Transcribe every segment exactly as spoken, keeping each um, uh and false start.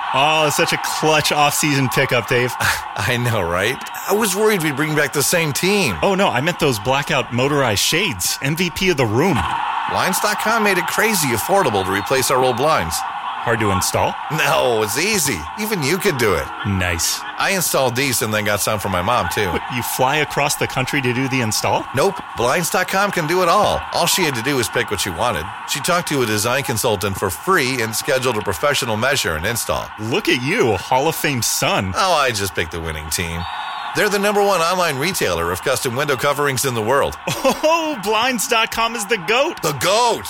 Oh, such a clutch off-season pickup, Dave. I know, right? I was worried we'd bring back the same team. Oh, no, I meant those blackout motorized shades. M V P of the room. Blinds dot com made it crazy affordable to replace our old blinds. Hard to install? No, it's easy. Even you could do it. Nice. I installed these and then got some for my mom, too. What, you fly across the country to do the install? Nope. Blinds dot com can do it all. All she had to do was pick what she wanted. She talked to a design consultant for free and scheduled a professional measure and install. Look at you, Hall of Fame son. Oh, I just picked the winning team. They're the number one online retailer of custom window coverings in the world. Oh, Blinds dot com is the GOAT. The GOAT!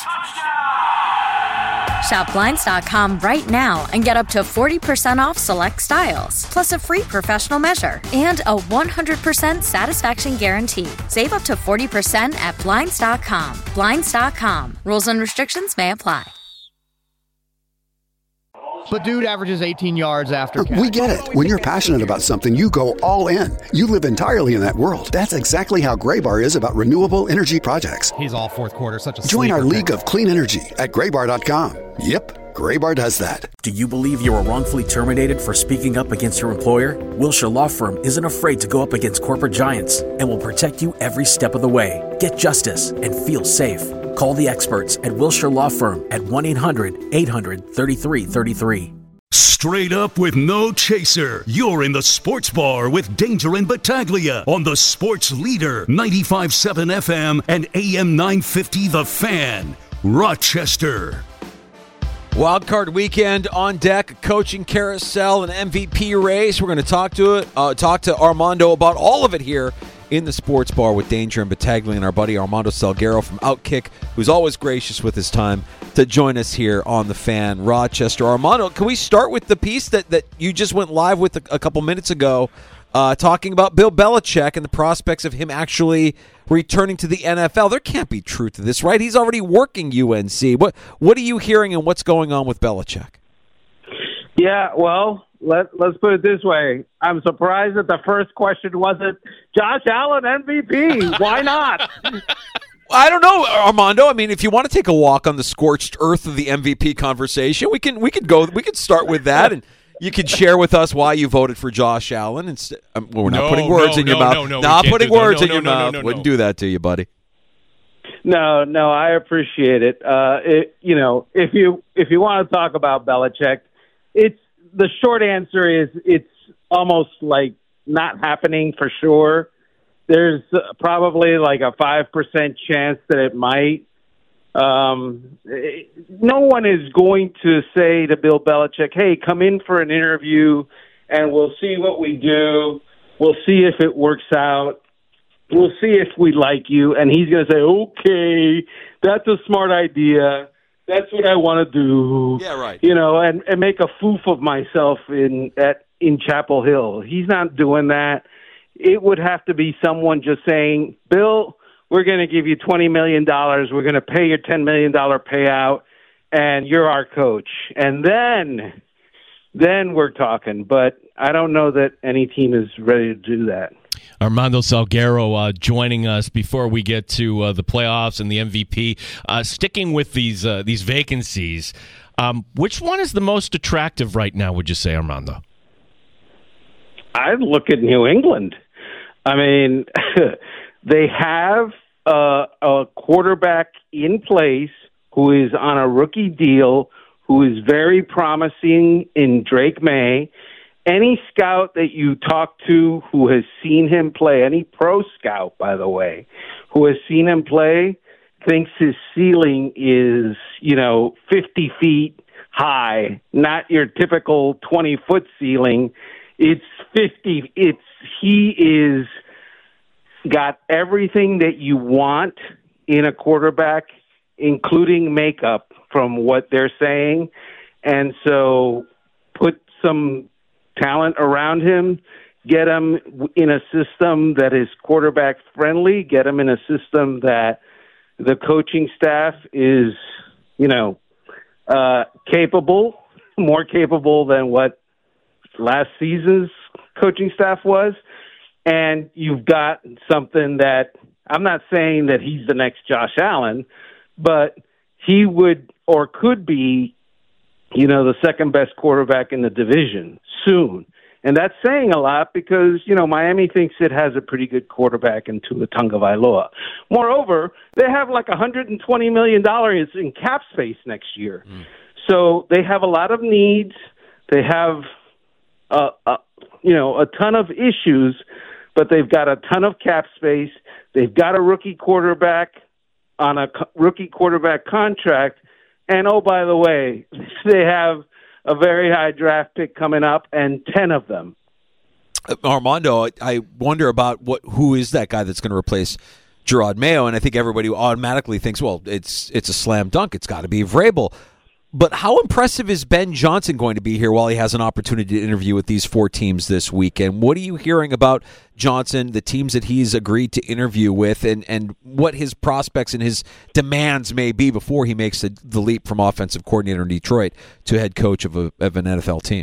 Shop Blinds dot com right now and get up to forty percent off select styles, plus a free professional measure and a one hundred percent satisfaction guarantee. Save up to forty percent at Blinds dot com. Blinds dot com. Rules and restrictions may apply. But dude averages eighteen yards after catch. We get it. When you're passionate about something, you go all in. You live entirely in that world. That's exactly how Graybar is about renewable energy projects. He's all fourth quarter, such a Join our sleeper league pick. of clean energy at graybar dot com. Yep, Graybar does that. Do you believe you were wrongfully terminated for speaking up against your employer? Wilshire Law Firm isn't afraid to go up against corporate giants and will protect you every step of the way. Get justice and feel safe. Call the experts at Wilshire Law Firm at one eight hundred eight hundred thirty-three thirty-three. Straight up with no chaser. You're in the Sports Bar with Danger and Battaglia on the Sports Leader, ninety-five point seven F M and A M nine fifty The Fan, Rochester. Wildcard weekend on deck, coaching carousel, and M V P race. We're going to talk to it, uh, talk to Armando about all of it here in the Sports Bar with Danger and Battaglia and our buddy Armando Salguero from Outkick, who's always gracious with his time to join us here on the Fan, Rochester. Armando, can we start with the piece that, that you just went live with a, a couple minutes ago, uh, talking about Bill Belichick and the prospects of him actually returning to the N F L? There can't be truth to this, right? He's already working U N C. What what are you hearing and what's going on with Belichick? Yeah, well, let, let's put it this way. I'm surprised that the first question wasn't, Josh Allen M V P. Why not? I don't know, Armando. I mean, if you want to take a walk on the scorched earth of the M V P conversation, we can we can go. We can start with that, and you can share with us why you voted for Josh Allen. And um, well, we're not no, putting words no, in your no, mouth. No, no, not putting words no, in no, your no, mouth. no, no, Wouldn't no. do that to you, buddy. No, no, I appreciate it. Uh, it. You know, if you if you want to talk about Belichick, it's the short answer is it's almost like not happening for sure. There's probably like a five percent chance that it might. Um, no one is going to say to Bill Belichick, hey, come in for an interview and we'll see what we do. We'll see if it works out. We'll see if we like you. And he's going to say, okay, that's a smart idea. That's what I want to do. Yeah, right. You know, and, and make a foof of myself in at in Chapel Hill. He's not doing that. It would have to be someone just saying, Bill, we're going to give you twenty million dollars. We're going to pay your ten million dollars payout, and you're our coach. And then, then we're talking. But I don't know that any team is ready to do that. Armando Salguero uh, joining us before we get to uh, the playoffs and the M V P. Uh, sticking with these uh, these vacancies, um, which one is the most attractive right now, would you say, Armando? I'd look at New England. I mean, they have uh, a quarterback in place who is on a rookie deal, who is very promising in Drake May. Any scout that you talk to who has seen him play, any pro scout, by the way, who has seen him play, thinks his ceiling is, you know, fifty feet high, not your typical twenty-foot ceiling. It's fifty. It's he is got everything that you want in a quarterback, including makeup, from what they're saying. And so put some talent around him, get him in a system that is quarterback friendly, get him in a system that the coaching staff is, you know, uh, capable, more capable than what last season's coaching staff was. And you've got something that, I'm not saying that he's the next Josh Allen, but he would or could be you know, the second best quarterback in the division soon. And that's saying a lot because, you know, Miami thinks it has a pretty good quarterback in Tua Tagovailoa. Moreover, they have like one hundred twenty million dollars in cap space next year. Mm. So they have a lot of needs. They have, uh, uh, you know, a ton of issues, but they've got a ton of cap space. They've got a rookie quarterback on a co- rookie quarterback contract. And, oh, by the way, they have a very high draft pick coming up, and ten of them. Armando, I wonder about what who is that guy that's going to replace Gerard Mayo, and I think everybody automatically thinks, well, it's it's a slam dunk. It's got to be Vrabel. But how impressive is Ben Johnson going to be here while he has an opportunity to interview with these four teams this weekend? What are you hearing about Johnson, the teams that he's agreed to interview with, and, and what his prospects and his demands may be before he makes the, the leap from offensive coordinator in Detroit to head coach of, a, of an N F L team?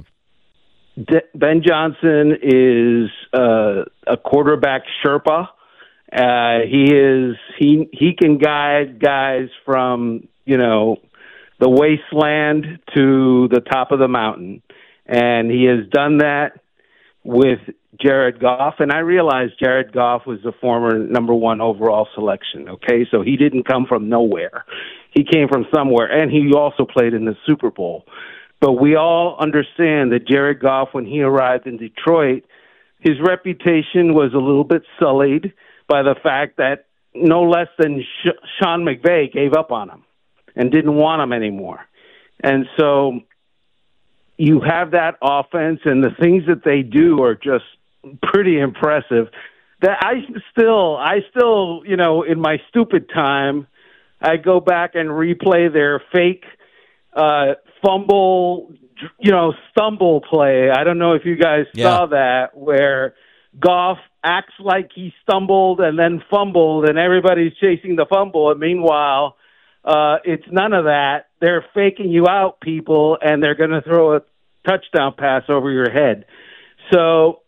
Ben Johnson is uh, a quarterback Sherpa. Uh, he is he he can guide guys from, you know, the wasteland to the top of the mountain. And he has done that with Jared Goff. And I realize Jared Goff was the former number one overall selection, okay? So he didn't come from nowhere. He came from somewhere, and he also played in the Super Bowl. But we all understand that Jared Goff, when he arrived in Detroit, his reputation was a little bit sullied by the fact that no less than Sh- Sean McVay gave up on him and didn't want him anymore. And so you have that offense, and the things that they do are just pretty impressive. That I still, I still, you know, in my stupid time, I go back and replay their fake uh, fumble, you know, stumble play. I don't know if you guys yeah. saw that, where Goff acts like he stumbled and then fumbled, and everybody's chasing the fumble, and meanwhile, Uh, it's none of that. They're faking you out, people, and they're going to throw a touchdown pass over your head. So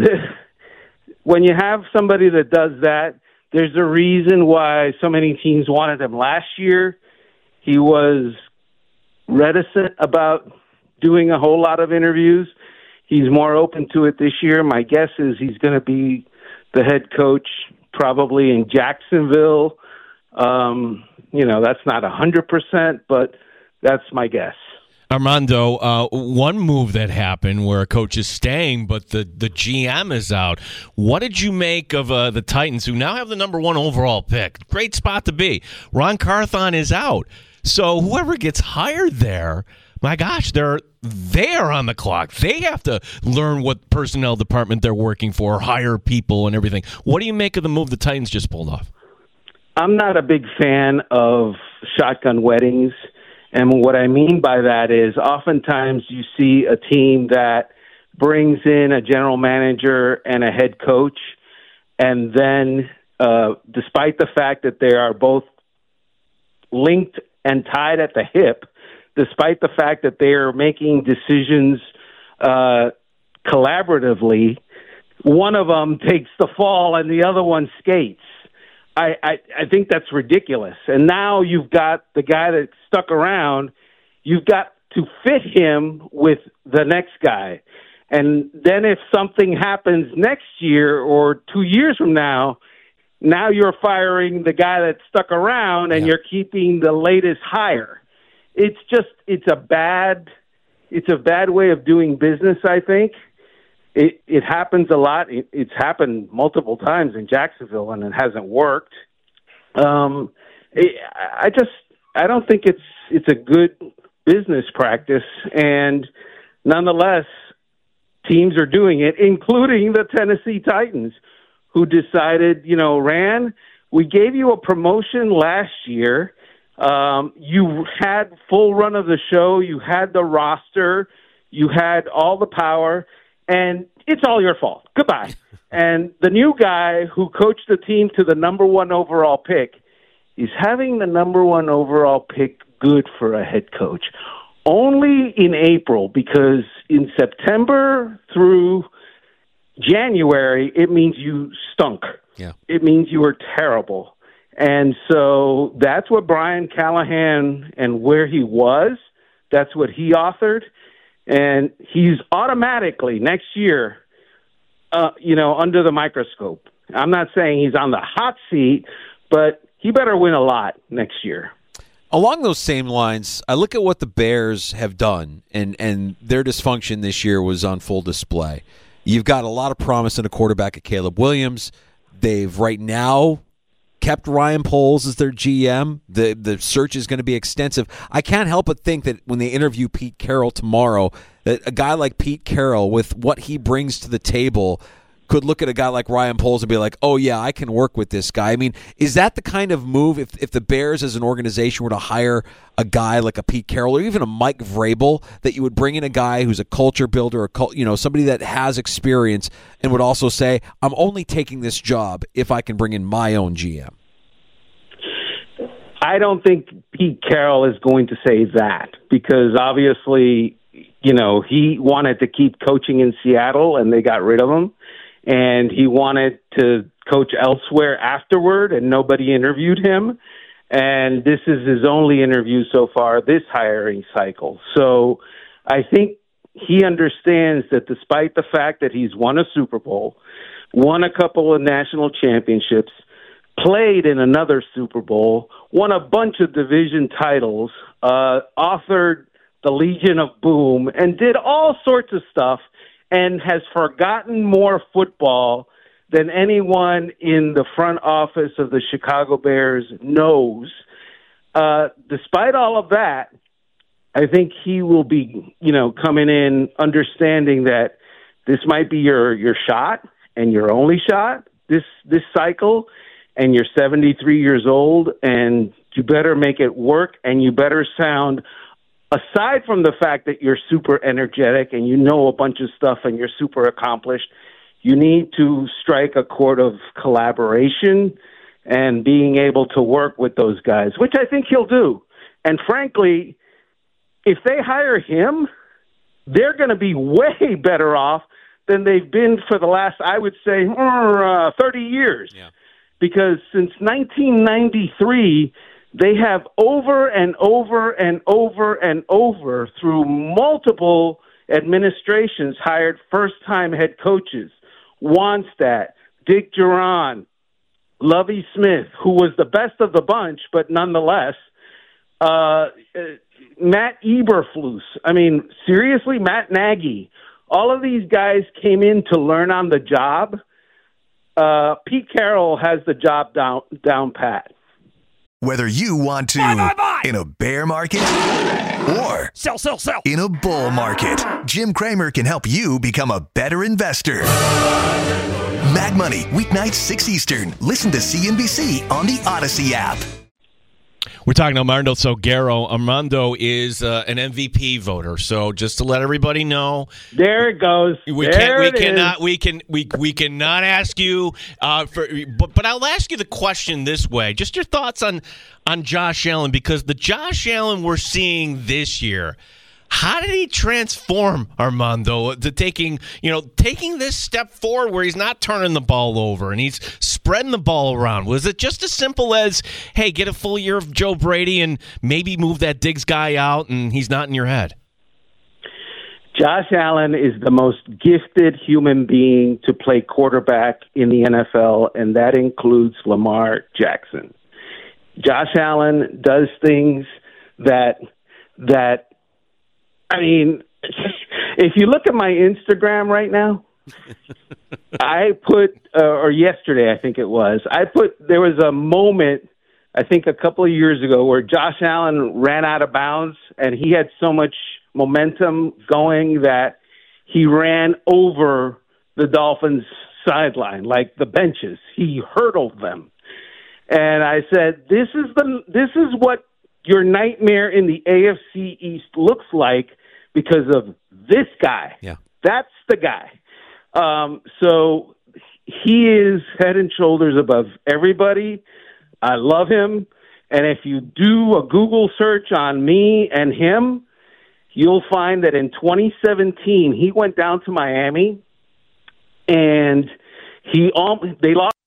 when you have somebody that does that, there's a reason why so many teams wanted him last year. He was reticent about doing a whole lot of interviews. He's more open to it this year. My guess is he's going to be the head coach probably in Jacksonville. Um, you know, that's not one hundred percent, but that's my guess. Armando, uh, one move that happened where a coach is staying, but the, the G M is out. What did you make of uh, the Titans, who now have the number one overall pick? Great spot to be. Ron Carthon is out. So whoever gets hired there, my gosh, they're they are on the clock. They have to learn what personnel department they're working for, hire people and everything. What do you make of the move the Titans just pulled off? I'm not a big fan of shotgun weddings. And what I mean by that is oftentimes you see a team that brings in a general manager and a head coach, and then uh, despite the fact that they are both linked and tied at the hip, despite the fact that they are making decisions uh, collaboratively, one of them takes the fall and the other one skates. I, I, I think that's ridiculous. And now you've got the guy that stuck around, you've got to fit him with the next guy. And then if something happens next year or two years from now, now you're firing the guy that stuck around and yeah. you're keeping the latest hire. It's just, it's a bad, it's a bad way of doing business, I think. It it happens a lot. It, it's happened multiple times in Jacksonville, and it hasn't worked. Um, it, I just I don't think it's it's a good business practice, and nonetheless, teams are doing it, including the Tennessee Titans, who decided, you know, Ran, we gave you a promotion last year. Um, you had full run of the show. You had the roster. You had all the power. And it's all your fault. Goodbye. And the new guy who coached the team to the number one overall pick is having the number one overall pick good for a head coach. Only in April, because in September through January, it means you stunk. Yeah. It means you were terrible. And so that's what Brian Callahan and where he was That's what he authored. And he's automatically next year, uh, you know, under the microscope. I'm not saying he's on the hot seat, but he better win a lot next year. Along those same lines, I look at what the Bears have done, and, and their dysfunction this year was on full display. You've got a lot of promise in a quarterback at Caleb Williams. They've right now kept Ryan Poles as their G M. The the search is going to be extensive. I can't help but think that when they interview Pete Carroll tomorrow, that a guy like Pete Carroll, with what he brings to the table, could look at a guy like Ryan Poles and be like, oh, yeah, I can work with this guy. I mean, is that the kind of move, if, if the Bears as an organization were to hire a guy like a Pete Carroll or even a Mike Vrabel, that you would bring in a guy who's a culture builder, a cult, you know, somebody that has experience and would also say, I'm only taking this job if I can bring in my own G M? I don't think Pete Carroll is going to say that because obviously, you know, he wanted to keep coaching in Seattle and they got rid of him. And he wanted to coach elsewhere afterward, and nobody interviewed him. And this is his only interview so far this hiring cycle. So I think he understands that despite the fact that he's won a Super Bowl, won a couple of national championships, played in another Super Bowl, won a bunch of division titles, uh, authored the Legion of Boom, and did all sorts of stuff, and has forgotten more football than anyone in the front office of the Chicago Bears knows. Uh, despite all of that, I think he will be, you know, coming in understanding that this might be your, your shot and your only shot this, this cycle, and you're seventy-three years old, and you better make it work, and you better sound, aside from the fact that you're super energetic and you know a bunch of stuff and you're super accomplished, you need to strike a chord of collaboration and being able to work with those guys, which I think he'll do. And frankly, if they hire him, they're going to be way better off than they've been for the last, I would say, uh, thirty years. Yeah. Because since nineteen ninety-three, they have over and over and over and over through multiple administrations hired first-time head coaches. Wannstedt, Dick Duran, Lovie Smith, who was the best of the bunch, but nonetheless, uh, Matt Eberflus. I mean, seriously, Matt Nagy. All of these guys came in to learn on the job. Uh, Pete Carroll has the job down, down pat. Whether you want to buy, buy, buy. in a bear market or sell, sell, sell. in a bull market, Jim Cramer can help you become a better investor. Mad Money, weeknights six Eastern. Listen to C N B C on the Odyssey app. We're talking to Armando Salguero. Armando is uh, an M V P voter, so just to let everybody know, there it goes. We there can't. We it cannot. Is. We can. We we cannot ask you. Uh, for, but but I'll ask you the question this way: just your thoughts on on Josh Allen, because the Josh Allen we're seeing this year. How did he transform, Armando, to taking, you know, taking this step forward where he's not turning the ball over and he's spreading the ball around? Was it just as simple as, hey, get a full year of Joe Brady and maybe move that Diggs guy out and he's not in your head? Josh Allen is the most gifted human being to play quarterback in the N F L, and that includes Lamar Jackson. Josh Allen does things that that I mean, if you look at my Instagram right now, I put, uh, or yesterday I think it was, I put, there was a moment, I think a couple of years ago, where Josh Allen ran out of bounds and he had so much momentum going that he ran over the Dolphins sideline, like the benches. He hurdled them. And I said, this is the, this is what your nightmare in the A F C East looks like because of this guy. Yeah. That's the guy. Um, so he is head and shoulders above everybody. I love him. And if you do a Google search on me and him, you'll find that in twenty seventeen, he went down to Miami and he um, they lost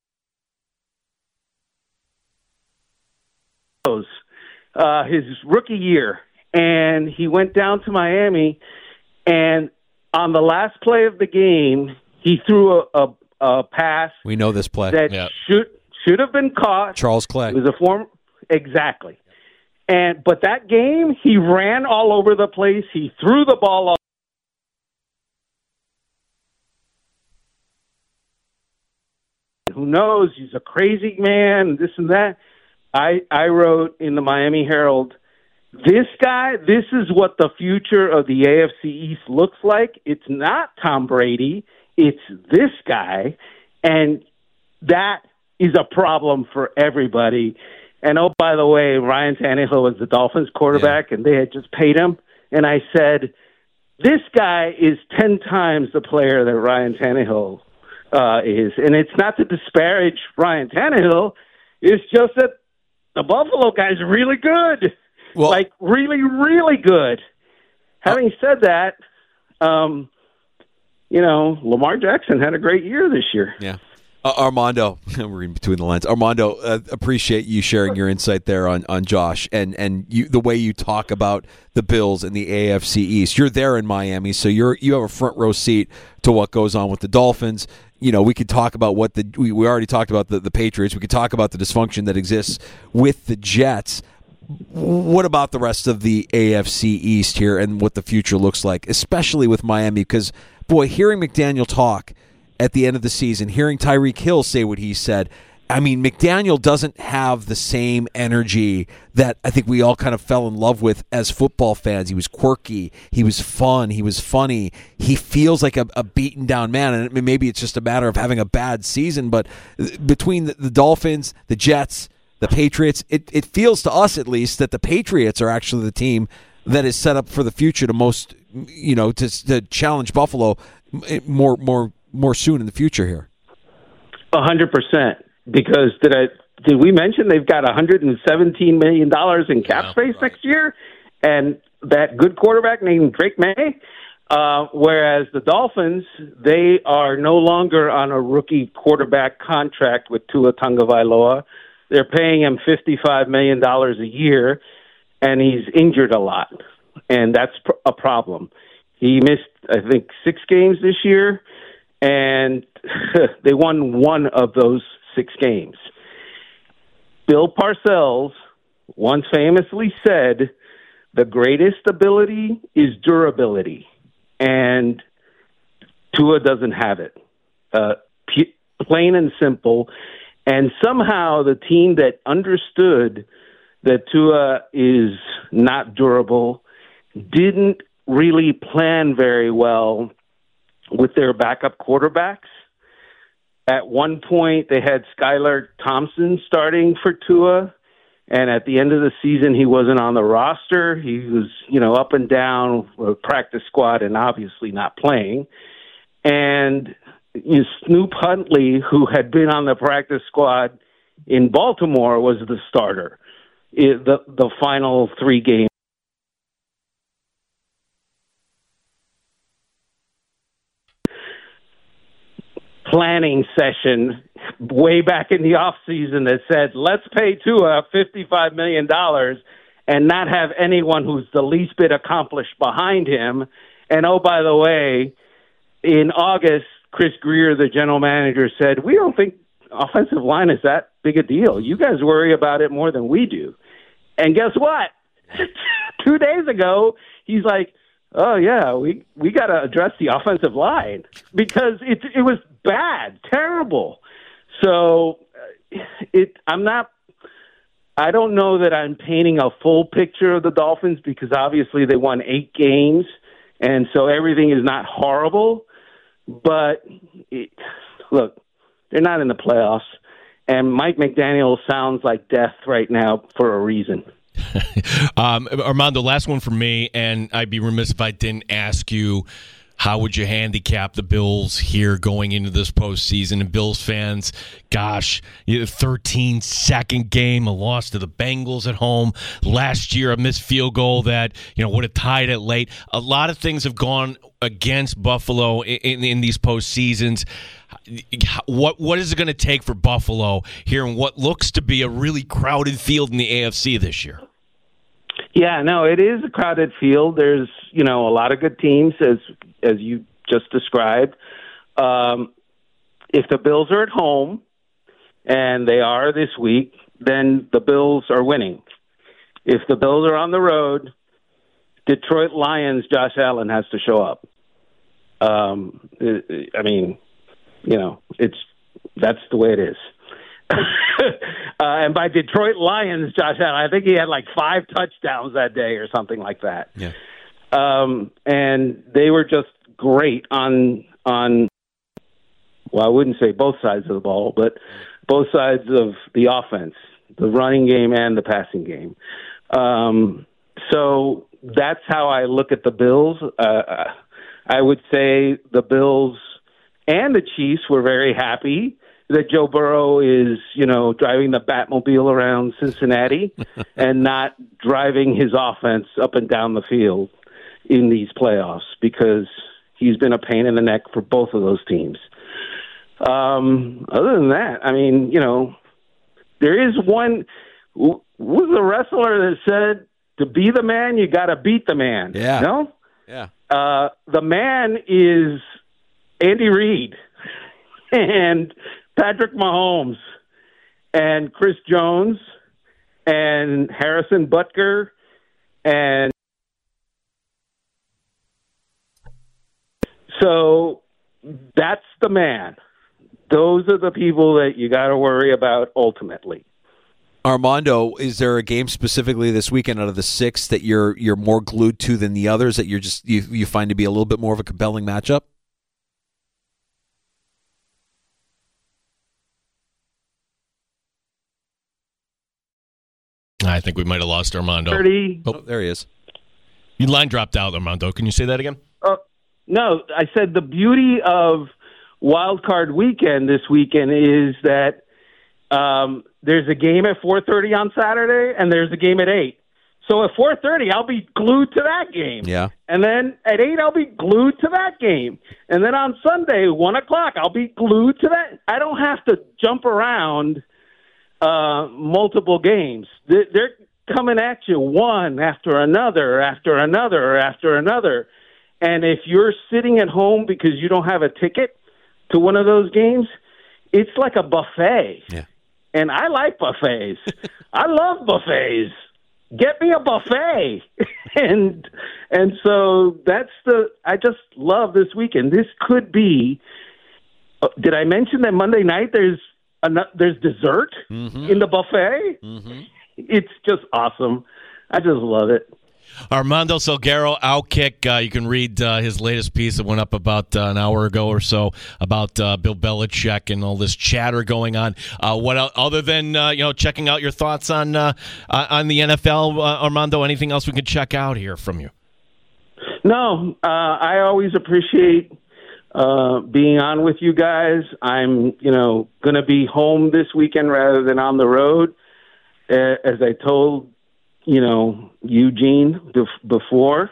uh, his rookie year. and he went down to Miami, and on the last play of the game, he threw a, a, a pass. We know this play. That Yep. should should have been caught. Charles Clay. It was a form exactly. And but that game, he ran all over the place. He threw the ball all. Who knows? He's a crazy man, this and that. I I wrote in the Miami Herald, this guy, this is what the future of the A F C East looks like. It's not Tom Brady. It's this guy. And that is a problem for everybody. And, oh, by the way, Ryan Tannehill was the Dolphins quarterback, yeah. and they had just paid him. And I said, this guy is ten times the player that Ryan Tannehill uh, is. And it's not to disparage Ryan Tannehill. It's just that the Buffalo guy's really good. Well, like, really, really good. Having said that, um, you know, Lamar Jackson had a great year this year. Yeah. Uh, Armando, we're in between the lines. Armando, uh, appreciate you sharing your insight there on, on Josh and, and you, the way you talk about the Bills and the A F C East. You're there in Miami, so you're you have a front row seat to what goes on with the Dolphins. You know, we could talk about what the we, we already talked about the, the Patriots. We could talk about the dysfunction that exists with the Jets. What about the rest of the A F C East here and what the future looks like, especially with Miami? Because, boy, hearing McDaniel talk at the end of the season, hearing Tyreek Hill say what he said, I mean, McDaniel doesn't have the same energy that I think we all kind of fell in love with as football fans. He was quirky. He was fun. He was funny. He feels like a, a beaten down man. And maybe it's just a matter of having a bad season, but between the, the Dolphins, the Jets, the Patriots, it, it feels to us at least that the Patriots are actually the team that is set up for the future to most, you know, to, to challenge Buffalo more, more, more soon in the future here. A hundred percent. Because did I did we mention they've got one hundred seventeen million dollars in cap yeah, space right. next year, and that good quarterback named Drake May. Uh, whereas the Dolphins, they are no longer on a rookie quarterback contract with Tua Tagovailoa. They're paying him fifty-five million dollars a year, and he's injured a lot, and that's a problem. He missed, I think, six games this year, and they won one of those six games. Bill Parcells once famously said, the greatest ability is durability, and Tua doesn't have it. Uh, p- plain and simple. And somehow the team that understood that Tua is not durable didn't really plan very well with their backup quarterbacks. At one point, they had Skylar Thompson starting for Tua, and at the end of the season, he wasn't on the roster. He was, you know, up and down with practice squad and obviously not playing. And you know, Snoop Huntley, who had been on the practice squad in Baltimore, was the starter in the the final three games. Planning session way back in the off season that said, let's pay Tua fifty-five million dollars and not have anyone who's the least bit accomplished behind him. And oh, by the way, in August, Chris Greer, the general manager, said, we don't think offensive line is that big a deal. You guys worry about it more than we do. And guess what? Two days ago, he's like, oh, yeah, we, we got to address the offensive line because it it was bad, terrible. So it I'm not – I don't know that I'm painting a full picture of the Dolphins because obviously they won eight games, and so everything is not horrible. But, it, look, they're not in the playoffs, and Mike McDaniel sounds like death right now for a reason. um, Armando, last one from me, and I'd be remiss if I didn't ask you, how would you handicap the Bills here going into this postseason? And Bills fans, gosh, thirteen second game, a loss to the Bengals at home. Last year, a missed field goal that, you know, would have tied it late. A lot of things have gone against Buffalo in, in, in these postseasons. What what is it going to take for Buffalo here in what looks to be a really crowded field in the A F C this year? Yeah, no, it is a crowded field. There's, you know, a lot of good teams, as as you just described. Um, if the Bills are at home, and they are this week, then the Bills are winning. If the Bills are on the road, Detroit Lions, Josh Allen has to show up. Um, I mean, you know, it's that's the way it is. uh, and by Detroit Lions, Josh Allen, I think he had like five touchdowns that day or something like that. Yeah. Um, and they were just great on on. Well, I wouldn't say both sides of the ball, but both sides of the offense, the running game and the passing game. Um, so that's how I look at the Bills. Uh, I would say the Bills and the Chiefs were very happy that Joe Burrow is, you know, driving the Batmobile around Cincinnati and not driving his offense up and down the field in these playoffs, because he's been a pain in the neck for both of those teams. Um, other than that, I mean, you know, there is one. Who was the wrestler that said, to be the man, you got to beat the man? Yeah. No? Yeah. Uh, the man is Andy Reid and Patrick Mahomes and Chris Jones and Harrison Butker and so that's the man. Those are the people that you got to worry about ultimately. Armando, is there a game specifically this weekend out of the six that you're you're more glued to than the others, that you're just you, you find to be a little bit more of a compelling matchup? I think we might have lost Armando. thirty Oh, there he is. Your line dropped out, Armando. Can you say that again? Uh, no, I said the beauty of Wild Card Weekend this weekend is that um, there's a game at four thirty on Saturday, and there's a game at eight. So at four thirty, I'll be glued to that game. Yeah. And then at eight, I'll be glued to that game. And then on Sunday, one o'clock, I'll be glued to that. I don't have to jump around uh, multiple games. They're, they're coming at you one after another, after another, after another. And if you're sitting at home because you don't have a ticket to one of those games, it's like a buffet. Yeah. And I like buffets. I love buffets. Get me a buffet. and and so that's the I just love this weekend. This could be uh, did I mention that Monday night there's a, there's dessert mm-hmm. in the buffet? Mm-hmm. It's just awesome. I just love it. Armando Salguero, Outkick. Uh, you can read uh, his latest piece that went up about uh, an hour ago or so about uh, Bill Belichick and all this chatter going on. Uh, what else, other than uh, you know checking out your thoughts on uh, on the N F L, uh, Armando? Anything else we can check out here from you? No, uh, I always appreciate uh, being on with you guys. I'm you know going to be home this weekend rather than on the road, uh, as I told. you know, Eugene before,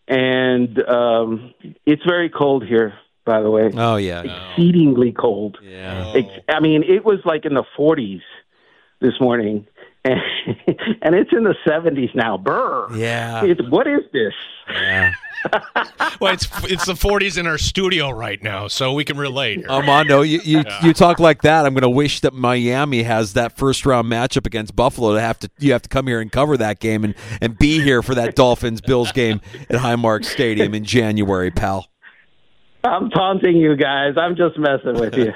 and um, it's very cold here, by the way. Oh, yeah. Exceedingly no. cold. Yeah. It's, I mean, it was like in the forties this morning, and, and it's in the seventies now. Brr. Yeah. It's, what is this? Yeah. Well, it's it's the forties in our studio right now, so we can relate here. Armando, you you, Yeah. you talk like that. I'm going to wish that Miami has that first round matchup against Buffalo. To have to you have to come here and cover that game and, and be here for that Dolphins Bills game at Highmark Stadium in January, pal. I'm taunting you guys. I'm just messing with you.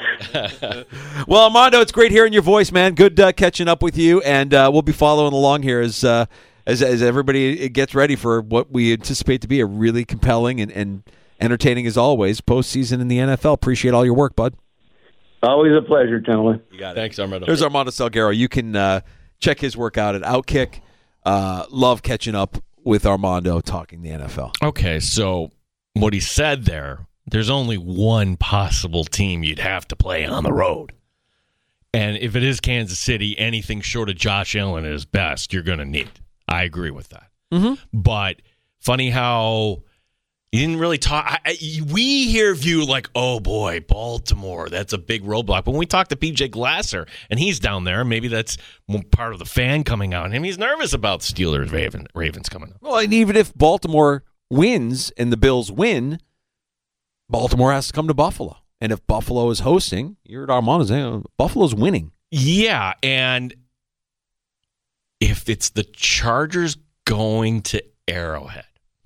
Well, Armando, it's great hearing your voice, man. Good uh, catching up with you, and uh, we'll be following along here as. Uh, As, as everybody gets ready for what we anticipate to be a really compelling and, and entertaining, as always, postseason in the N F L. Appreciate all your work, bud. Always a pleasure, gentlemen. You got it. Thanks, Armando. There's Armando Salguero. You can uh, check his work out at Outkick. Uh, love catching up with Armando talking the N F L. Okay, so what he said there, there's only one possible team you'd have to play on the road. And if it is Kansas City, anything short of Josh Allen is best you're going to need. I agree with that. Mm-hmm. But funny how He didn't really talk. I, I, we hear view like, oh boy, Baltimore, that's a big roadblock. But when we talk to P J Glasser, and he's down there, maybe that's part of the fan coming out. And he's nervous about Steelers, Raven, Ravens coming up. Well, and even if Baltimore wins and the Bills win, Baltimore has to come to Buffalo. And if Buffalo is hosting, you're at Armando saying Buffalo's winning. Yeah, and if it's the Chargers going to Arrowhead,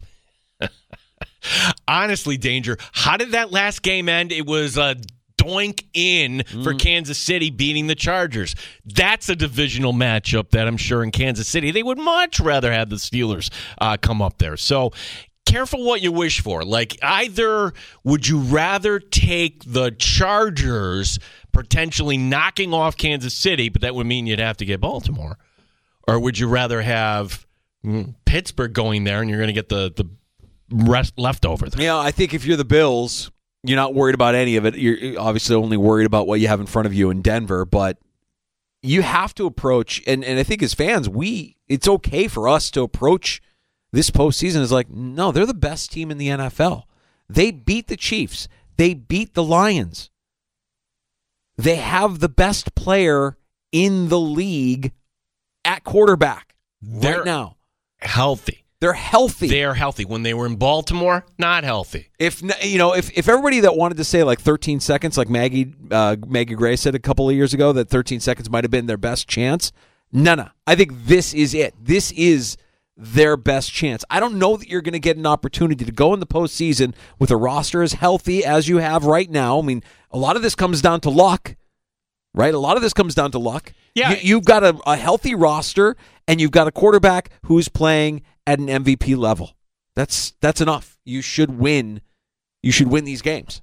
honestly, Danger, how did that last game end? It was a doink in mm. for Kansas City beating the Chargers. That's a divisional matchup that I'm sure in Kansas City they would much rather have the Steelers uh, come up there. So careful what you wish for. Like, either would you rather take the Chargers potentially knocking off Kansas City, but that would mean you'd have to get Baltimore, or would you rather have mm, Pittsburgh going there and you're going to get the the rest leftover there? Yeah, I think if you're the Bills, you're not worried about any of it. You're obviously only worried about what you have in front of you in Denver, but you have to approach, and, and I think as fans, we it's okay for us to approach this postseason as like, no, they're the best team in the N F L. They beat the Chiefs. They beat the Lions. They have the best player in the league at quarterback they're right now. Healthy. They're healthy. They are healthy. When they were in Baltimore, not healthy. If you know, if, if everybody that wanted to say like thirteen seconds, like Maggie uh, Maggie Gray said a couple of years ago, that thirteen seconds might have been their best chance. No, no. I think this is it. This is their best chance. I don't know that you're going to get an opportunity to go in the postseason with a roster as healthy as you have right now. I mean, a lot of this comes down to luck, right? A lot of this comes down to luck. Yeah, you, you've got a, a healthy roster, and you've got a quarterback who's playing at an M V P level. That's that's enough. You should win. You should win these games.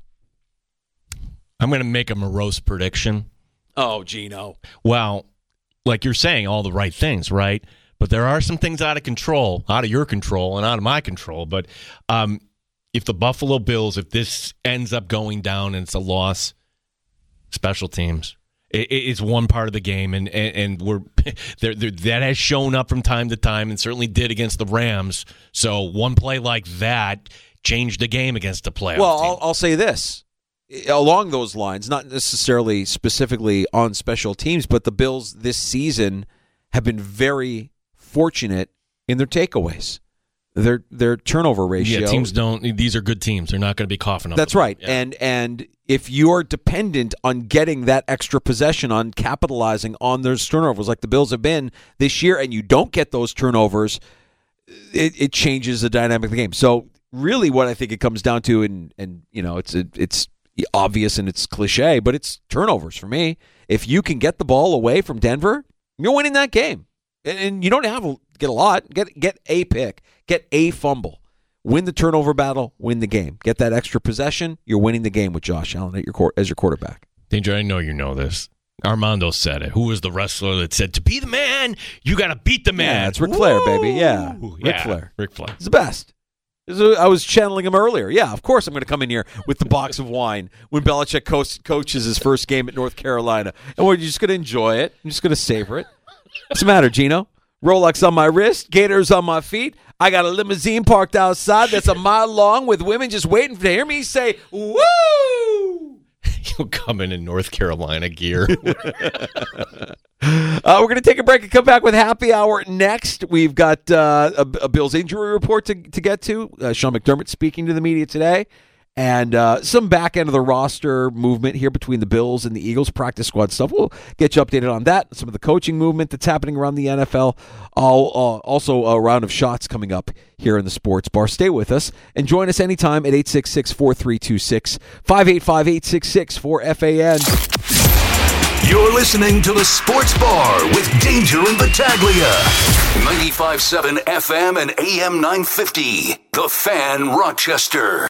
I'm going to make a morose prediction. Oh, Gino. Well, like you're saying, all the right things, right? But there are some things out of control, out of your control, and out of my control. But um, if the Buffalo Bills, if this ends up going down and it's a loss, special teams. It's one part of the game, and and, and we're they're, they're, that has shown up from time to time, and certainly did against the Rams. So one play like that changed the game against the playoff Well, team. I'll, I'll say this along those lines, not necessarily specifically on special teams, but the Bills this season have been very fortunate in their takeaways. Their their turnover ratio. Yeah, teams don't. These are good teams. They're not going to be coughing up. That's right. Yeah. And and if you're dependent on getting that extra possession, on capitalizing on those turnovers, like the Bills have been this year, and you don't get those turnovers, it, it changes the dynamic of the game. So really, what I think it comes down to, and and you know, it's it's obvious and it's cliche, but it's turnovers for me. If you can get the ball away from Denver, you're winning that game, and, and you don't have to get a lot. Get get a pick. Get a fumble. Win the turnover battle, win the game. Get that extra possession, you're winning the game with Josh Allen at your court, as your quarterback. Danger, I know you know this. Armando said it. Who was the wrestler that said, to be the man, you got to beat the man? Yeah, it's Ric Flair, baby. Yeah, Ric yeah. Flair. Ric Flair. He's the best. I was channeling him earlier. Yeah, of course I'm going to come in here with the box of wine when Belichick co- coaches his first game at North Carolina. And we're just going to enjoy it. I'm just going to savor it. What's the matter, Gino? Rolex on my wrist, Gators on my feet. I got a limousine parked outside that's a mile long with women just waiting to hear me say, woo! You'll come in in North Carolina gear. uh, we're going to take a break and come back with Happy Hour next. We've got uh, a, a Bills injury report to, to get to. Uh, Sean McDermott speaking to the media today. And uh, some back end of the roster movement here between the Bills and the Eagles, practice squad stuff. We'll get you updated on that. Some of the coaching movement that's happening around the N F L. All, uh, also, a round of shots coming up here in the Sports Bar. Stay with us and join us anytime at eight six six, four three two six, five eight five, eight six six for F A N. You're listening to the Sports Bar with Danger and Battaglia. ninety-five point seven F M and A M nine fifty. The Fan, Rochester.